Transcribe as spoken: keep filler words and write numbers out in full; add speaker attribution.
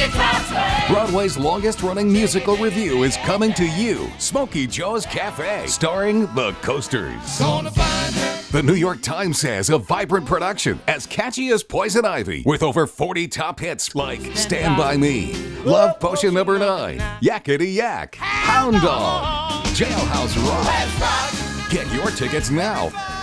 Speaker 1: Broadway's longest-running musical review is coming to you, Smokey Joe's Cafe, starring The Coasters. The New York Times says a vibrant production as catchy as Poison Ivy, with over forty top hits like Stand By Me, Love Potion Number nine, Yakety Yak, Hound Dog, Jailhouse Rock. Get your tickets now